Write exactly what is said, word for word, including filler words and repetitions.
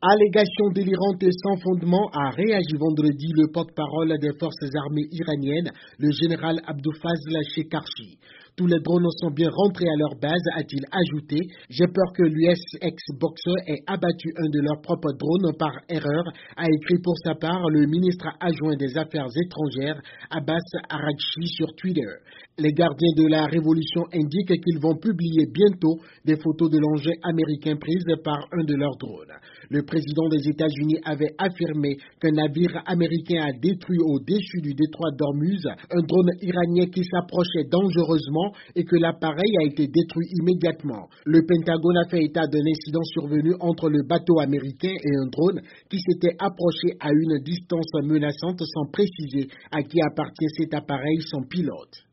Allégation délirante et sans fondement a réagi vendredi le porte-parole des forces armées iraniennes, le général Abdulfazl Shekarchi. Tous les drones sont bien rentrés à leur base, a-t-il ajouté. J'ai peur que l'U S ex-boxer ait abattu un de leurs propres drones par erreur, a écrit pour sa part le ministre adjoint des Affaires étrangères, Abbas Araghchi, sur Twitter. Les gardiens de la révolution indiquent qu'ils vont publier bientôt des photos de l'engin américain prises par un de leurs drones. Le président des États-Unis avait affirmé qu'un navire américain a détruit au-dessus du détroit d'Ormuz un drone iranien qui s'approchait dangereusement et que l'appareil a été détruit immédiatement. Le Pentagone a fait état d'un incident survenu entre le bateau américain et un drone qui s'était approché à une distance menaçante sans préciser à qui appartient cet appareil sans pilote.